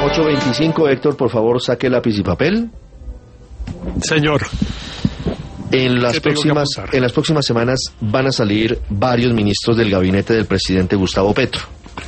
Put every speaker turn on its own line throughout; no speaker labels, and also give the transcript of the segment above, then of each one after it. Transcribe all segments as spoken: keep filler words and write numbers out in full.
ocho veinticinco, Héctor, por favor, saque lápiz y papel.
Señor.
En las próximas en las próximas semanas van a salir varios ministros del gabinete del presidente Gustavo Petro.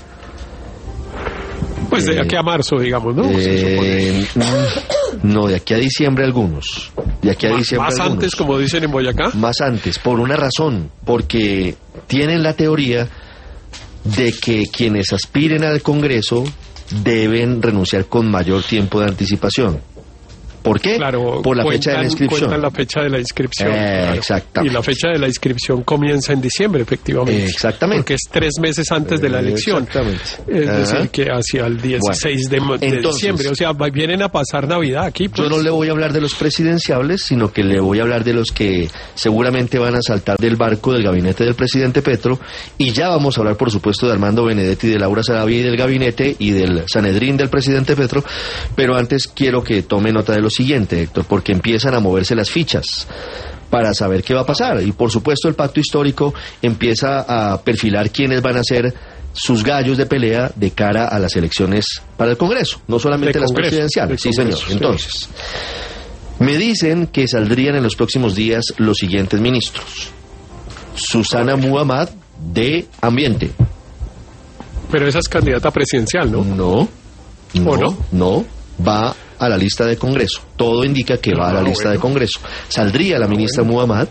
Pues de aquí a marzo, digamos, ¿no?
Eh, no, de aquí a diciembre algunos. De aquí a
más,
diciembre
Más
algunos.
antes, como dicen en Boyacá.
Más antes, por una razón, porque tienen la teoría de que quienes aspiren al Congreso deben renunciar con mayor tiempo de anticipación. ¿Por qué?
Claro,
por la
cuentan,
fecha de la inscripción.
Cuentan la fecha de la inscripción.
Eh,
claro.
Exactamente.
Y la fecha de la inscripción comienza en diciembre, efectivamente.
Eh, exactamente.
Porque es tres meses antes de la elección.
Exactamente.
Es
Ajá.
decir, que hacia el dieciséis bueno, de, de entonces, diciembre. O sea, vienen a pasar Navidad aquí. Pues.
Yo no le voy a hablar de los presidenciables, sino que le voy a hablar de los que seguramente van a saltar del barco del gabinete del presidente Petro. Y ya vamos a hablar, por supuesto, de Armando Benedetti, de Laura Sarabia y del gabinete y del Sanedrín del presidente Petro. Pero antes quiero que tome nota de lo siguiente, Héctor, porque empiezan a moverse las fichas para saber qué va a pasar. Y por supuesto el pacto histórico empieza a perfilar quiénes van a ser sus gallos de pelea de cara a las elecciones para el Congreso, no solamente las presidenciales. Sí, señor. Entonces, me dicen que saldrían en los próximos días los siguientes ministros. Susana Muhammad, de Ambiente.
Pero esa es candidata presidencial, ¿no?
No, no,
¿O no?
no, va a la lista de Congreso. Todo indica que va a la
Ah,
lista
bueno.
de Congreso. Saldría la ministra
bueno.
Muhammad.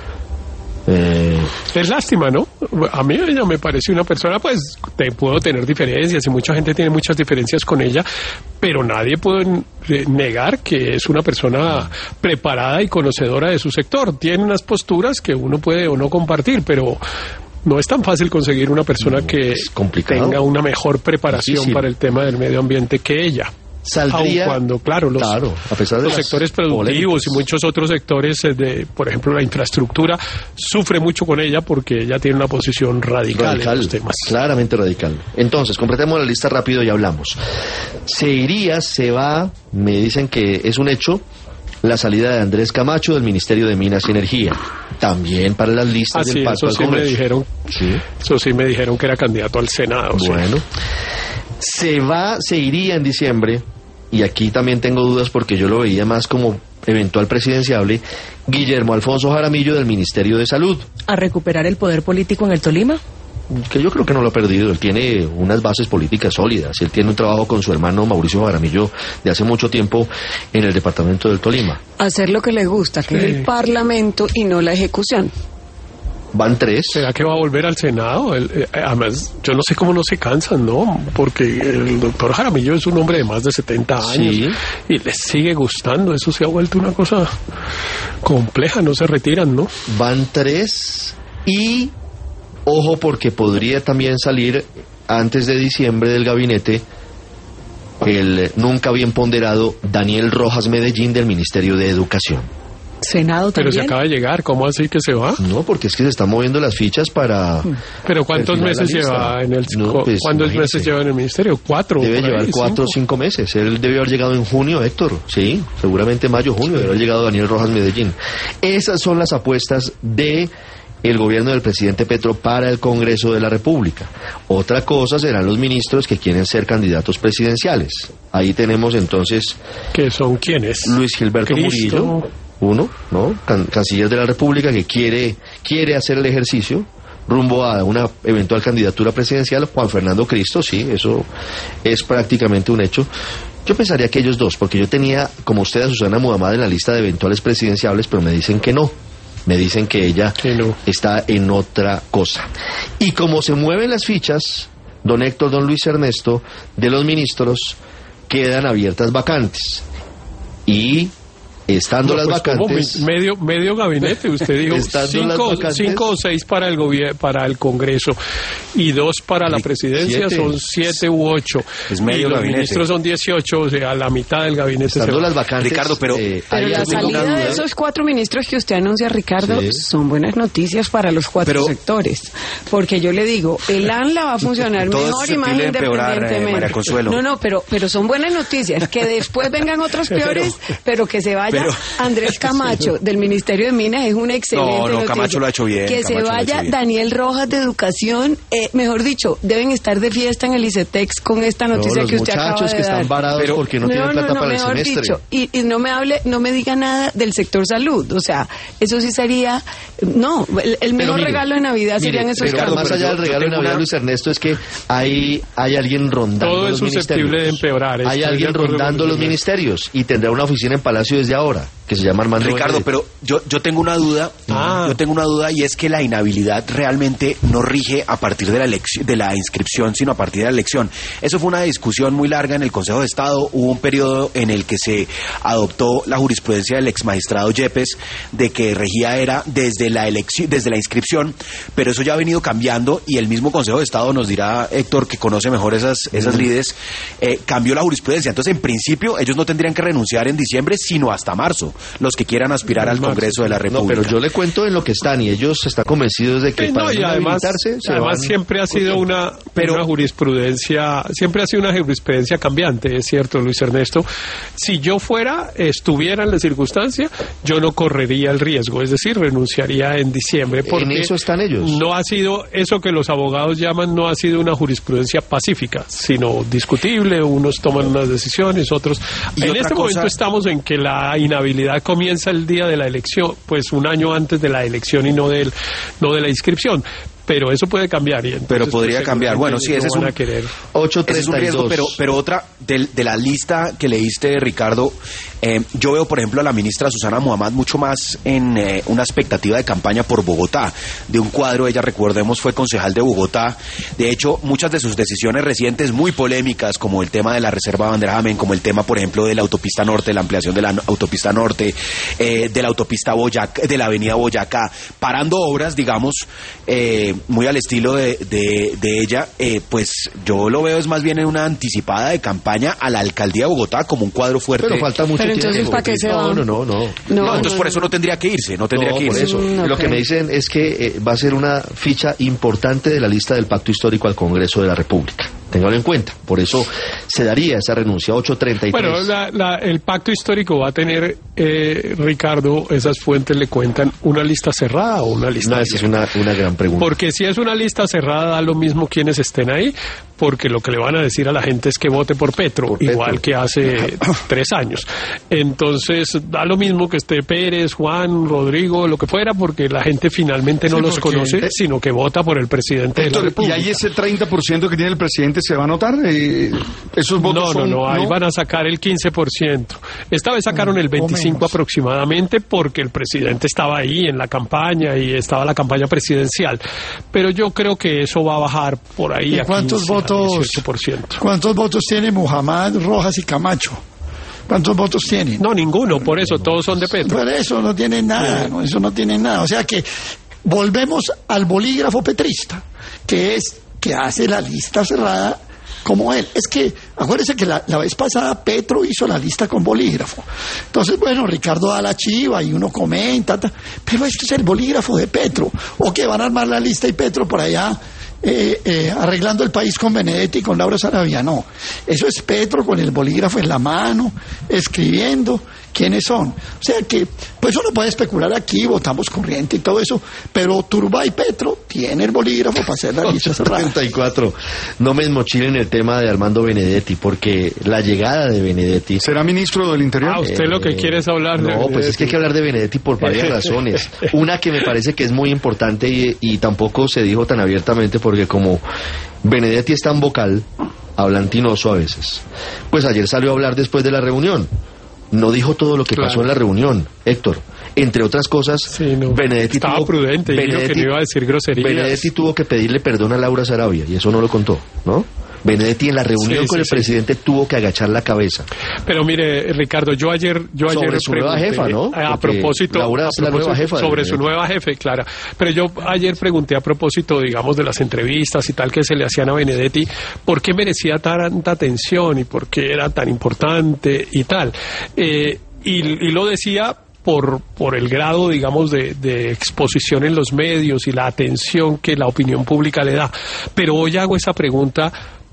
Eh,
Es lástima, ¿no? A mí ella me parece una persona, pues, te puedo tener diferencias y mucha gente tiene muchas diferencias con ella, pero nadie puede negar que es una persona preparada y conocedora de su sector. Tiene unas posturas que uno puede o no compartir, pero no es tan fácil conseguir una persona que
es complicado.
tenga una mejor preparación
Difícil.
para el tema del medio ambiente que ella.
Saldría,
Aun cuando, claro, los,
claro, a pesar de
los
las
sectores productivos
polémicas.
y muchos otros sectores, eh, de, por ejemplo, la infraestructura, sufre mucho con ella porque ella tiene una posición radical,
radical,
en los temas.
claramente radical. Entonces, completemos la lista rápido y hablamos. Se iría, se va, me dicen que es un hecho, la salida de Andrés Camacho del Ministerio de Minas y Energía. También para las listas
Ah,
del
sí,
pacto
eso
al
sí me
Congreso.
dijeron,
Sí.
eso sí me dijeron que era candidato al Senado. sí.
Bueno, se va, se iría en diciembre, y aquí también tengo dudas porque yo lo veía más como eventual presidenciable, Guillermo Alfonso Jaramillo del Ministerio de Salud.
¿A recuperar el poder político en el Tolima?
Que yo creo que no lo ha perdido, él tiene unas bases políticas sólidas, él tiene un trabajo con su hermano Mauricio Jaramillo de hace mucho tiempo en el departamento del Tolima.
Hacer lo que le gusta, que
Sí.
es el parlamento y no la ejecución.
Van tres.
¿Será que va a volver al Senado? El, eh, además, yo no sé cómo no se cansan, ¿no? Porque el doctor Jaramillo es un hombre de más de setenta años
Sí.
y les sigue gustando. Eso se ha vuelto una cosa compleja, no se retiran, ¿no?
Van tres y ojo porque podría también salir antes de diciembre del gabinete el nunca bien ponderado Daniel Rojas Medellín del Ministerio de Educación.
Senado
Pero se
también.
acaba de llegar, ¿cómo así que se va?
No, porque es que se están moviendo las fichas para...
Pero ¿cuántos
Al final
meses
la lista.
lleva en el
No,
cu-
pues,
¿cuántos
imagínese.
meses lleva en el ministerio? ¿Cuatro?
Debe
por ahí,
llevar cuatro o
cinco.
cinco meses. Él debe haber llegado en junio, Héctor. Sí, seguramente mayo, junio. Debe haber llegado Daniel Rojas Medellín. Esas son las apuestas de el gobierno del presidente Petro para el Congreso de la República. Otra cosa serán los ministros que quieren ser candidatos presidenciales. Ahí tenemos entonces
¿Que son quiénes?
Luis Gilberto
Cristo.
Murillo, uno, ¿no? Can- canciller de la República que quiere quiere hacer el ejercicio rumbo a una eventual candidatura presidencial. Juan Fernando Cristo, sí, eso es prácticamente un hecho. Yo pensaría que ellos dos, porque yo tenía, como usted, a Susana Muhammad en la lista de eventuales presidenciables, pero me dicen que no. Me dicen que ella
Que no.
está en otra cosa. Y como se mueven las fichas, don Héctor, don Luis Ernesto, de los ministros, quedan abiertas vacantes. Y estando
No,
las
pues, ¿cómo?
vacantes...
medio medio gabinete, usted dijo
Estando
cinco,
las vacantes-
cinco o seis para el gobier- para el Congreso y dos para la presidencia,
siete.
son siete u ocho.
Es medio
y los
gabinete.
ministros son dieciocho, o sea, la mitad del gabinete se
Estando
va.
las vacantes...
Ricardo, pero-
eh,
Pero
¿hay
la
alguna
salida
duda?
de esos cuatro ministros que usted anuncia, Ricardo,
Sí.
son buenas noticias para los cuatro
Pero-
sectores. Porque yo le digo, el ANLA va a funcionar
Todo es
mejor y más
susceptible de empeorar, eh,
independientemente.
María Consuelo.
No, no, pero, pero son buenas noticias. Que después vengan otros peores, pero, que se vayan pero... Andrés Camacho, del Ministerio de Minas, es una excelente
No, no,
noticia.
Camacho lo ha hecho bien.
Que
Camacho
se vaya Daniel Rojas de Educación, eh, mejor dicho, deben estar de fiesta en el ICETEX con esta noticia
no,
que usted acaba de dar.
Los muchachos que están varados pero, porque no, no tienen plata
no, no,
para el
mejor
semestre.
Dicho, y, y no me hable, no me diga nada del sector salud, o sea, eso sí sería, no, el, el mejor mire, regalo de Navidad
mire,
serían esos
pero
casos.
más allá del regalo de Navidad, Luis Ernesto, es que hay, hay alguien rondando
todo
los
es susceptible de empeorar.
Hay alguien rondando los ministerios y tendrá una oficina en Palacio desde ahora, que se llama Armando
Ricardo,
Benedetti.
pero yo, yo tengo una duda, ah. yo tengo una duda y es que la inhabilidad realmente no rige a partir de la elección, de la inscripción, sino a partir de la elección. Eso fue una discusión muy larga en el Consejo de Estado. Hubo un periodo en el que se adoptó la jurisprudencia del ex magistrado Yepes de que regía era desde la elección, desde la inscripción, pero eso ya ha venido cambiando y el mismo Consejo de Estado, nos dirá Héctor, que conoce mejor esas, esas mm. lides, eh, cambió la jurisprudencia. Entonces, en principio, ellos no tendrían que renunciar en diciembre, sino hasta marzo, los que quieran aspirar al Congreso de la República.
No, pero yo le cuento en lo que están y ellos están convencidos de que
sí,
para
no, y además,
se
además
van...
siempre ha sido una, pero, una jurisprudencia, siempre ha sido una jurisprudencia cambiante, es cierto, Luis Ernesto. Si yo fuera, estuviera en la circunstancia, yo no correría el riesgo, es decir, renunciaría en diciembre, porque
en eso están ellos.
No ha sido eso que los abogados llaman, no ha sido una jurisprudencia pacífica, sino discutible, unos toman unas decisiones, otros.
Y
en
otra
este
cosa...
momento estamos en que la inhabilidad comienza el día de la elección, pues un año antes de la elección y no del no de la inscripción. Pero eso puede cambiar. Y entonces,
pero podría
pues,
cambiar. Bueno, sí, ese,
no
es un,
ocho,
ese es un riesgo. Pero, pero otra, de, de la lista que leíste, Ricardo, eh, yo veo, por ejemplo, a la ministra Susana Muhammad mucho más en eh, una expectativa de campaña por Bogotá. De un cuadro, ella, recordemos, fue concejal de Bogotá. De hecho, muchas de sus decisiones recientes, muy polémicas, como el tema de la Reserva Bandeiramen, como el tema, por ejemplo, de la autopista norte, la ampliación de la autopista norte, eh, de la autopista Boyacá, de la avenida Boyacá, parando obras, digamos, eh, muy al estilo de, de, de ella, eh, pues yo lo veo es más bien en una anticipada de campaña a la alcaldía de Bogotá como un cuadro fuerte.
Pero falta mucho
Pero
tiempo.
entonces, ¿para qué se va?
No, no, no, no.
No, no entonces no, por eso no tendría que irse, no tendría
no,
que irse.
Por eso.
Mm, okay.
Lo que me dicen es que eh, va a ser una ficha importante de la lista del Pacto Histórico al Congreso de la República. Téngalo en cuenta. Por eso se daría esa renuncia ocho treinta y tres.
Bueno, la, la, el pacto histórico va a tener, eh, Ricardo, esas fuentes le cuentan, ¿una lista cerrada o una lista
no, esa es una, una gran pregunta.
Porque si es una lista cerrada, da lo mismo quienes estén ahí, porque lo que le van a decir a la gente es que vote por Petro, por igual Petro. que hace tres años. Entonces, da lo mismo que esté Pérez, Juan, Rodrigo, lo que fuera, porque la gente finalmente no sí, los conoce, eh, sino que vota por el presidente Héctor, de la República.
Y ahí ese treinta por ciento que tiene el presidente se va a notar. Eh, esos votos
no,
son,
no, no, ahí
¿no?
van a sacar el quince por ciento. Esta vez sacaron el veinticinco por ciento aproximadamente porque el presidente estaba ahí en la campaña y estaba la campaña presidencial. Pero yo creo que eso va a bajar por ahí
¿Y
a
cuántos
quince,
votos,
a dieciocho por ciento.
¿Cuántos votos tiene Muhammad, Rojas y Camacho? ¿Cuántos votos tienen?
No, ninguno, por eso todos son de Petro.
Por eso no tienen nada, no, eso no tienen nada. O sea que volvemos al bolígrafo petrista, que es que hace la lista cerrada como él. Es que, acuérdense que la, la vez pasada Petro hizo la lista con bolígrafo. Entonces, bueno, Ricardo da la chiva y uno comenta, ta, pero este es el bolígrafo de Petro. O que van a armar la lista y Petro por allá eh, eh, arreglando el país con Benedetti y con Laura Sarabia. No, eso es Petro con el bolígrafo en la mano, escribiendo quiénes son. O sea que, pues uno puede especular aquí, votamos corriente y todo eso, pero Turbay Petro tiene el bolígrafo para hacer la lista cerrada.
treinta y cuatro. No me desmochilen el tema de Armando Benedetti, porque la llegada de Benedetti...
¿Será ministro del Interior?
Ah, usted eh, lo que quiere es hablar de...
No, pues es que hay que hablar de Benedetti por varias razones. Una que me parece que es muy importante y, y tampoco se dijo tan abiertamente, porque como Benedetti es tan vocal, hablantinoso a veces, pues ayer salió a hablar después de la reunión. No dijo todo lo que claro. pasó en la reunión, Héctor. Entre otras cosas,
sí, no.
Benedetti
estaba
tuvo,
prudente, Benedetti, dijo que no iba a decir groserías.
Benedetti tuvo que pedirle perdón a Laura Sarabia, y eso no lo contó, ¿no? Benedetti en la reunión sí, con sí, el sí. presidente tuvo que agachar la cabeza.
Pero mire, Ricardo, yo ayer yo
sobre
ayer
su nueva jefa, ¿no?
A, a propósito,
Laura es la nueva jefa
sobre su nueva jefe, claro. Pero yo ayer pregunté a propósito, digamos, de las entrevistas y tal que se le hacían a Benedetti, ¿por qué merecía tanta atención y por qué era tan importante y tal? Eh, y, y lo decía por por el grado, digamos, de, de exposición en los medios y la atención que la opinión pública le da. Pero hoy hago esa pregunta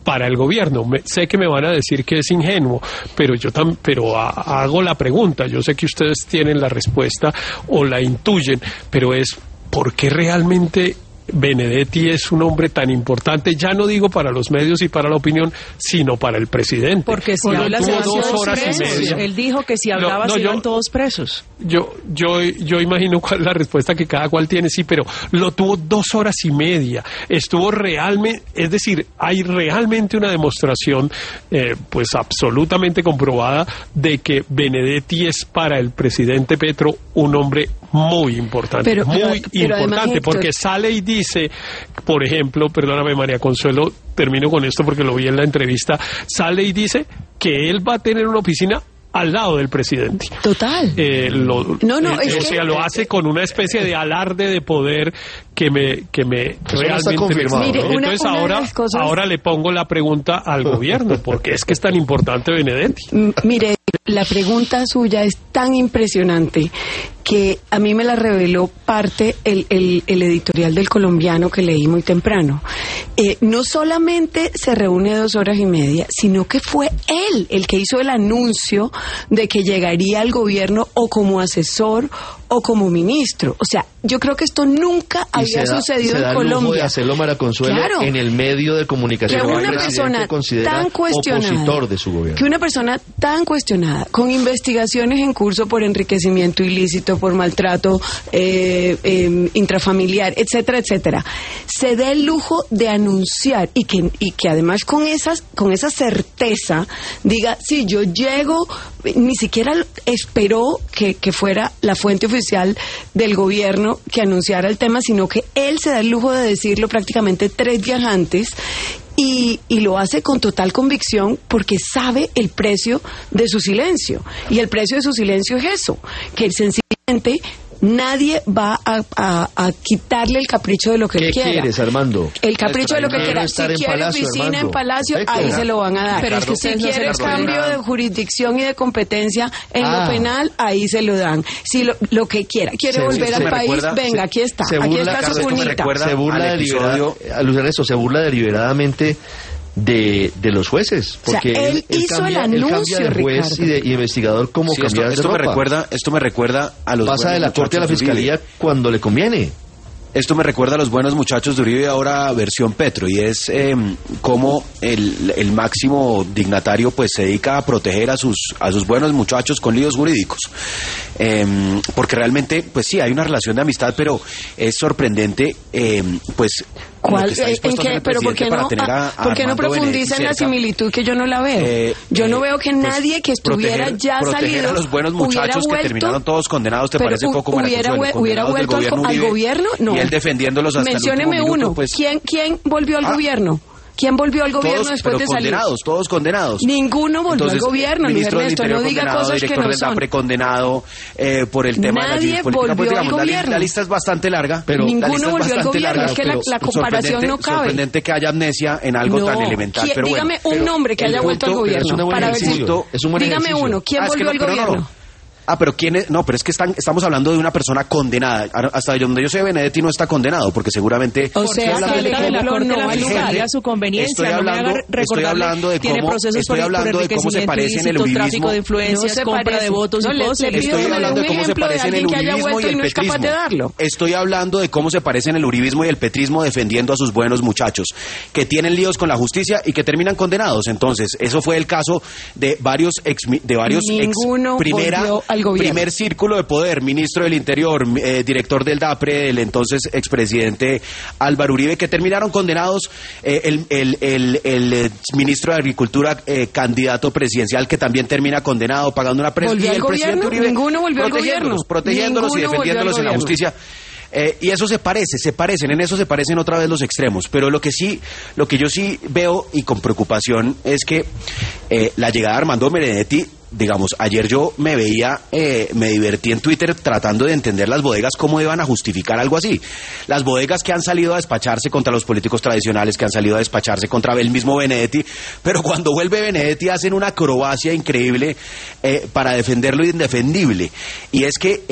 para el gobierno. Me, sé que me van a decir que es ingenuo, pero yo tam, pero a, hago la pregunta. Yo sé que ustedes tienen la respuesta o la intuyen, pero es ¿por qué realmente Benedetti es un hombre tan importante? Ya no digo para los medios y para la opinión, sino para el presidente.
Porque si habla se van todos presos. Él dijo que si hablaba no, no, se iban yo, todos presos.
Yo, yo, yo imagino cuál es la respuesta que cada cual tiene, sí, pero lo tuvo dos horas y media. Estuvo realmente, es decir, hay realmente una demostración, eh, pues absolutamente comprobada, de que Benedetti es para el presidente Petro un hombre muy importante, pero, muy pero, pero importante, porque sale y dice, por ejemplo, perdóname María Consuelo, termino con esto porque lo vi en la entrevista, sale y dice que él va a tener una oficina al lado del presidente.
Total.
Eh, lo,
no, no,
eh,
es
o
que...
sea, lo hace con una especie de alarde de poder que me que me
Eso
realmente
me...
Mire, una,
entonces
una
ahora
cosas...
ahora le pongo la pregunta al gobierno, porque es que es tan importante Benedetti.
M- mire, la pregunta suya es tan impresionante que a mí me la reveló parte el, el, el editorial del Colombiano que leí muy temprano. Eh, no solamente se reúne dos horas y media, sino que fue él el que hizo el anuncio de que llegaría al gobierno o como asesor o como ministro. O sea, yo creo que esto nunca
y
había
da,
sucedido en
el
Colombia.
Lujo de hacerlo Mara Consuelo
claro,
en el medio de comunicación
que una
que
persona tan cuestionada,
opositor de su gobierno.
Que una persona tan cuestionada, con investigaciones en curso por enriquecimiento ilícito, por maltrato eh, eh, intrafamiliar, etcétera, etcétera, se dé el lujo de anunciar y que y que además con esas con esa certeza diga, sí, yo llego, ni siquiera esperó que, que fuera la fuente oficial del gobierno que anunciara el tema, sino que él se da el lujo de decirlo prácticamente tres días antes. Y, y lo hace con total convicción porque sabe el precio de su silencio. Y el precio de su silencio es eso, que sencillamente nadie va a, a, a quitarle el capricho de lo que
¿Qué
él quiera.
¿Qué quieres, Armando?
El capricho de lo que
quiero
quiera. Si quiere
Palacio,
oficina
Armando.
en Palacio,
Perfecto.
ahí se lo van a dar.
Pero es que
si
ustedes no
quiere
se
cambio
nada.
de jurisdicción y de competencia en
Ah.
lo penal, ahí se lo dan. Si lo, lo que quiera. Quiere
Se-
volver
se
al
me
país,
recuerda-
venga,
se-
aquí está.
se
Aquí
burla,
está
Carlos,
su
esto me
cunita.
recuerda
se burla,
al
deliberada-
episodio-
a Luis Ernesto, se burla deliberadamente de, de los jueces,
O sea,
porque
él hizo
cambia,
el
él
anuncio,
cambia de juez
Ricardo.
y de y investigador como
Sí, esto,
cambiar de
esto me
ropa.
recuerda, esto me recuerda a los
Pasa de la
buenos
corte a la
muchachos de Uribe.
fiscalía cuando le conviene.
Esto me recuerda a los buenos muchachos de Uribe, ahora versión Petro, y es eh, cómo el, el máximo dignatario pues se dedica a proteger a sus a sus buenos muchachos con líos jurídicos. Eh, porque realmente, pues sí, hay una relación de amistad, pero es sorprendente, eh, pues...
¿Cuál?
lo que está
¿En
dispuesto a hacer
qué?
el
¿Pero por
presidente
qué
para
no,
tener a-
ah,
a
¿por qué no
Armando
profundiza en la
Benedetti cerca.
similitud que yo no la veo?
Eh,
yo no
eh,
veo que
pues,
nadie que estuviera
proteger-
ya
proteger
salido
a los buenos
hubiera
muchachos que
vuelto-
terminaron todos condenados, ¿te
pero
parece
hu-
poco, María
hubiera,
Consuelo?
hue- hubiera
Condenados del
vuelto al, al
Uribe,
gobierno? No.
Y él defendiéndolos hasta
Mencióneme
el último minuto,
uno.
pues,
¿Quién, ¿Quién volvió al
Ah.
gobierno? ¿Quién volvió al gobierno
todos,
después
pero
de salir?
condenados, todos condenados.
Ninguno volvió
Entonces,
al gobierno, Luis
ministro del
Ernesto,
Interior
no diga
condenado,
cosas que
director
no
del
son.
DAPRE condenado eh, por el tema
Nadie
de la política. Pues,
volvió
digamos,
al
la, li-
gobierno.
la lista es bastante larga.
Pero-
la
Ninguno
lista es
volvió al
bastante
gobierno,
larga,
es que la,
pero
la comparación
sorprendente-
no cabe.
Sorprendente que haya amnesia en algo
No.
tan elemental,
¿Quién-
pero bueno.
dígame un
Pero
nombre que
el
haya vuelto al
punto-
pero es
gobierno.
una buena
Para ver si...
ejercicio, es un buen
Dígame
ejercicio.
uno, ¿quién
Ah, es que
volvió
no,
al
pero no,
gobierno?
no. Ah, pero quién es, no, pero es que están, estamos hablando de una persona condenada. Hasta donde yo sé, Benedetti no está condenado, porque seguramente...
O
Porque
sea,
está
que
de la
ejemplo
Corte de
no
la
hay lugar.
Fiscalía a su conveniencia.
Estoy
no
hablando,
me haga
estoy
recordarle,
hablando de
tiene
cómo,
procesos
estoy
por,
hablando
por
de cómo se
enriquecimiento
parece en el
ilícito,
uribismo.
tráfico de influencias,
No se
compra
parece.
de votos
No,
y
le-
cosas.
le pido
Estoy
que me
hablando
dé
de
un
cómo se
ejemplo de
parece en el
alguien que haya
uribismo y
vuelto
el
y no es capaz
petrismo.
de darlo.
Estoy hablando de cómo se parecen el uribismo y el petrismo defendiendo a sus buenos muchachos, que tienen líos con la justicia y que terminan condenados. Entonces, eso fue el caso de varios ex, de varios ex
Ninguno
primera,
volvió al gobierno.
primer círculo de poder, ministro del Interior, eh, director del DAPRE, el entonces expresidente Álvaro Uribe, que terminaron condenados, eh, el, el, el, el eh, ministro de Agricultura, eh, candidato presidencial, que también termina condenado, pagando una presa.
¿Volvió
Y
al
el presidente
gobierno?
Uribe
Ninguno volvió al
protegiéndolos,
gobierno.
protegiéndolos y
Ninguno volvió al
defendiéndolos en la
gobierno.
justicia. Eh, y eso se parece, se parecen, en eso se parecen otra vez los extremos. Pero lo que sí, lo que yo sí veo y con preocupación es que eh, la llegada de Armando Benedetti, digamos, ayer yo me veía, eh, me divertí en Twitter tratando de entender las bodegas cómo iban a justificar algo así. Las bodegas que han salido a despacharse contra los políticos tradicionales, que han salido a despacharse contra el mismo Benedetti, pero cuando vuelve Benedetti hacen una acrobacia increíble eh, para defender lo indefendible. Y es que... Eh,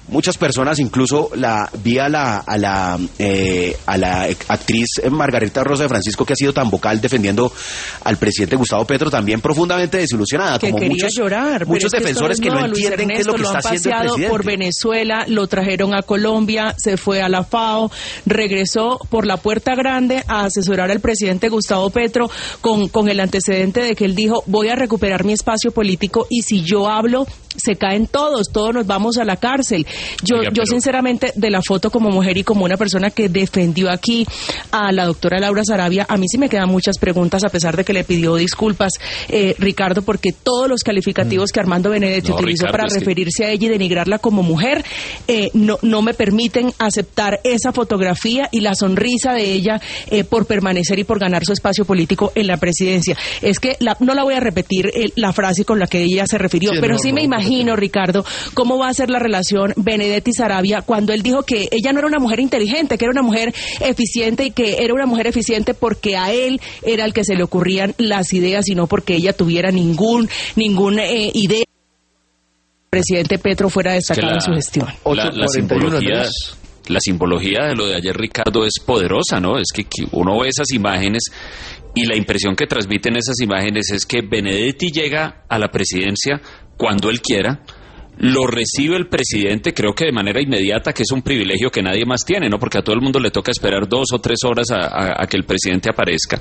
muchas personas, incluso la vi a la a la eh, a la actriz Margarita Rosa de Francisco, que ha sido tan vocal defendiendo al presidente Gustavo Petro, también profundamente desilusionada,
que
como
quería
muchos
llorar,
muchos
es que
defensores que,
no,
no
Luis
entienden
Ernesto,
qué es lo que
lo
está
han
haciendo el
paseado
presidente.
por Venezuela, lo trajeron a Colombia, se fue a la FAO, regresó por la puerta grande a asesorar al presidente Gustavo Petro con, con el antecedente de que él dijo: voy a recuperar mi espacio político y si yo hablo se caen todos, todos nos vamos a la cárcel. Yo,
Oiga,
yo
pero...
sinceramente, de la foto como mujer y como una persona que defendió aquí a la doctora Laura Sarabia, a mí sí me quedan muchas preguntas, a pesar de que le pidió disculpas, eh, Ricardo, porque todos los calificativos que Armando Benedetti
No,
utilizó
Ricardo,
para
es que...
referirse a ella y denigrarla como mujer, eh, no, no me permiten aceptar esa fotografía y la sonrisa de ella eh, por permanecer y por ganar su espacio político en la presidencia. Es que la, no la voy a repetir eh, la frase con la que ella se refirió,
Sí,
pero
no,
sí
no,
me
no,
imagino,
no.
Ricardo, cómo va a ser la relación Benedetti-Sarabia cuando él dijo que ella no era una mujer inteligente, que era una mujer eficiente y que era una mujer eficiente porque a él era el que se le ocurrían las ideas y no porque ella tuviera ningún ninguna eh, idea. El presidente Petro fuera destacado
la,
en su gestión.
La, la, simbología, la simbología de lo de ayer, Ricardo, es poderosa, ¿no? Es que, que uno ve esas imágenes y la impresión que transmiten esas imágenes es que Benedetti llega a la presidencia cuando él quiera, lo recibe el presidente, creo que de manera inmediata, que es un privilegio que nadie más tiene, ¿no? Porque a todo el mundo le toca esperar dos o tres horas a, a, a que el presidente aparezca.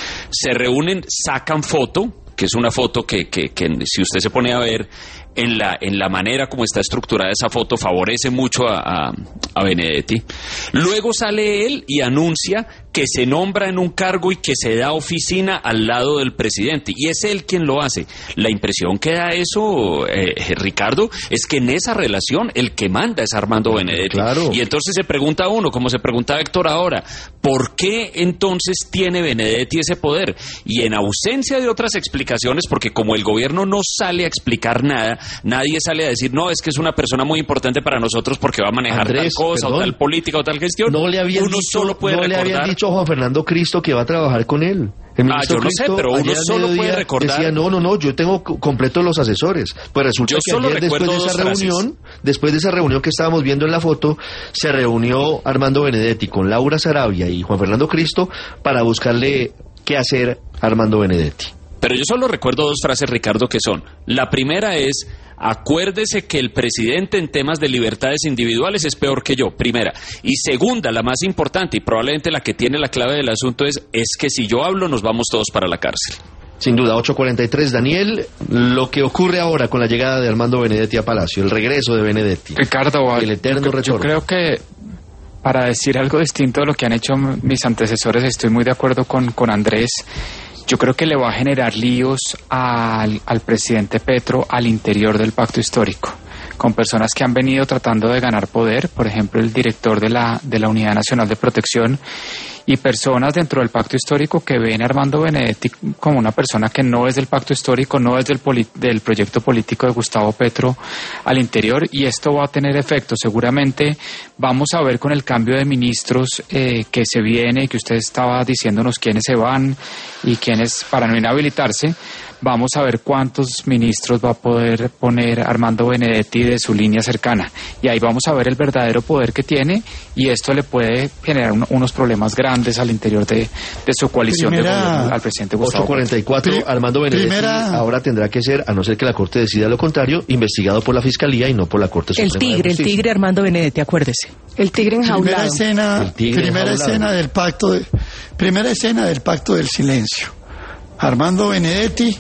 Se reúnen, sacan foto, que es una foto que, que, que si usted se pone a ver en la, en la manera como está estructurada esa foto, favorece mucho a, a, a Benedetti. Luego sale él y anuncia que se nombra en un cargo y que se da oficina al lado del presidente, y es él quien lo hace. La impresión que da eso, eh, Ricardo, es que en esa relación el que manda es Armando Benedetti.
Claro.
Y entonces se pregunta uno, como se preguntaba Héctor ahora, ¿por qué entonces tiene Benedetti ese poder? Y en ausencia de otras explicaciones, porque como el gobierno no sale a explicar nada, nadie sale a decir, no, es que es una persona muy importante para nosotros porque va a manejar
Andrés,
tal cosa,
perdón,
o tal política o tal gestión.
No le habían
uno
dicho,
solo puede
no
recordar.
le habían dicho a Juan Fernando Cristo que va a trabajar con él. El
Ah, yo no sé,
Cristo,
pero uno
ayer al
solo puede
mediodía
recordar.
Decía, no, no, no, yo tengo c- completos los asesores. Pues resulta
Yo
que
solo
ayer, después de
recuerdo
esa
dos frases.
reunión, después de esa reunión que estábamos viendo en la foto, se reunió Armando Benedetti con Laura Sarabia y Juan Fernando Cristo para buscarle qué hacer a Armando Benedetti.
Pero yo solo recuerdo dos frases, Ricardo, que son: la primera es, acuérdese que el presidente en temas de libertades individuales es peor que yo, primera. Y segunda, la más importante y probablemente la que tiene la clave del asunto es, es que si yo hablo nos vamos todos para la cárcel.
Sin duda, ocho cuarenta y tres, Daniel, lo que ocurre ahora con la llegada de Armando Benedetti a Palacio, el regreso de Benedetti.
Ricardo,
el eterno
yo,
retorno.
yo creo que, para decir algo distinto de lo que han hecho mis antecesores, estoy muy de acuerdo con, con Andrés. Yo creo que le va a generar líos al, al presidente Petro al interior del pacto histórico, con personas que han venido tratando de ganar poder, por ejemplo el director de la, de la Unidad Nacional de Protección, y personas dentro del pacto histórico que ven a Armando Benedetti como una persona que no es del pacto histórico, no es del, poli- del proyecto político de Gustavo Petro al interior, y esto va a tener efecto. Seguramente vamos a ver con el cambio de ministros eh, que se viene, que usted estaba diciéndonos quiénes se van y quiénes, para no inhabilitarse, vamos a ver cuántos ministros va a poder poner Armando Benedetti de su línea cercana, y ahí vamos a ver el verdadero poder que tiene, y esto le puede generar un, unos problemas grandes al interior de, de su coalición
Primera,
de gobierno al presidente Gustavo.
ocho cuarenta y cuatro,
Pri-
Armando Benedetti
primera-
ahora tendrá que ser, a no ser que la Corte decida lo contrario, investigado por la Fiscalía y no por la Corte
El
Suprema de
tigre, el
Justicia.
tigre Armando Benedetti, acuérdese.
El tigre
Primera
enjaulado.
escena,
El tigre
primera
enjaulado.
escena del pacto de, primera escena del pacto del silencio. Armando Benedetti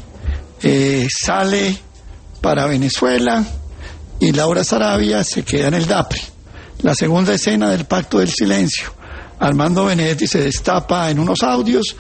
eh, sale para Venezuela y Laura Sarabia se queda en el DAPRE. La segunda escena del pacto del silencio. Armando Benedetti se destapa en unos audios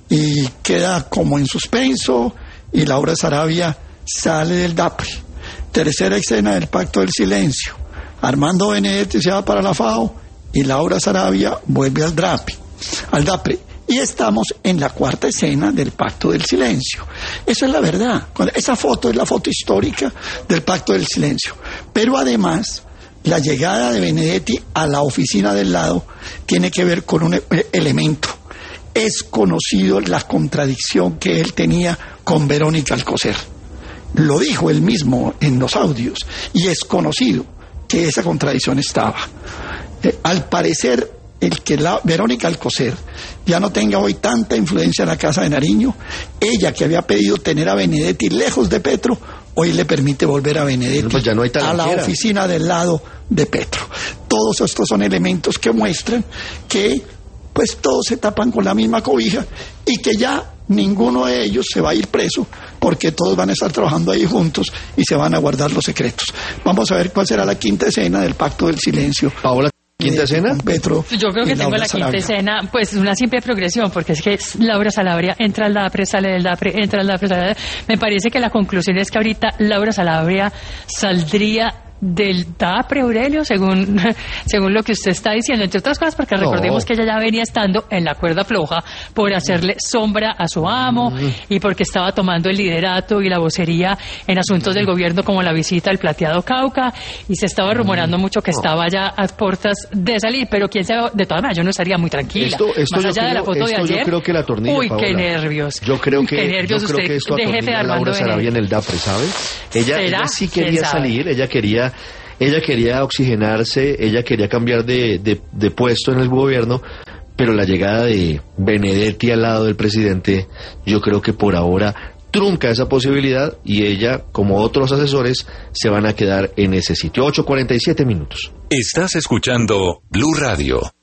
y queda como en suspenso, y Laura Sarabia sale del DAPRE. Tercera escena del pacto del silencio. Armando Benedetti se va para la FAO y Laura Sarabia vuelve al DAPRE. Al DAPRE. Y estamos en la cuarta escena del Pacto del Silencio. Esa es la verdad. Esa foto es la foto histórica del Pacto del Silencio. Pero además, la llegada de Benedetti a la oficina del lado tiene que ver con un elemento. Es conocido la contradicción que él tenía con Verónica Alcocer. Lo dijo él mismo en los audios. Y es conocido que esa contradicción estaba. Eh, al parecer, el que la, Verónica Alcocer ya no tenga hoy tanta influencia en la Casa de Nariño, ella que había pedido tener a Benedetti lejos de Petro, hoy le permite volver a Benedetti
pues ya no hay
a la oficina del lado de Petro. Todos estos son elementos que muestran que pues todos se tapan con la misma cobija y que ya ninguno de ellos se va a ir preso porque todos van a estar trabajando ahí juntos y se van a guardar los secretos. Vamos a ver cuál será la quinta escena del Pacto del Silencio.
Paola, ¿quinta escena?
Petro.
Yo creo que tengo la quinta escena, pues una simple progresión, porque es que Laura Salabria entra al DAPRE, sale del DAPRE, entra al DAPRE, sale del DAPRE. Me parece que la conclusión es que ahorita Laura Salabria saldría del DAPRE, Aurelio, según, según lo que usted está diciendo, entre otras cosas porque no. Recordemos que ella ya venía estando en la cuerda floja por hacerle sombra a su amo mm. y porque estaba tomando el liderato y la vocería en asuntos del gobierno como la visita al Plateado Cauca y se estaba rumorando mm. mucho que estaba ya a puertas de salir, pero quién sabe, de todas maneras yo no estaría muy tranquila.
Esto, esto
Más allá
creo,
de la foto de ayer.
Yo creo que la tornilla,
Uy,
Paola,
qué nervios.
Yo creo que,
qué nervios
yo creo
usted
que esto
de jefe de
a Laura Sarabia en el DAPRE, ¿sabe? Ella, ella sí quería salir, ella quería Ella quería oxigenarse, ella quería cambiar de, de, de puesto en el gobierno, pero la llegada de Benedetti al lado del presidente, yo creo que por ahora trunca esa posibilidad y ella, como otros asesores, se van a quedar en ese sitio. ocho cuarenta y siete minutos.
Estás escuchando Blue Radio.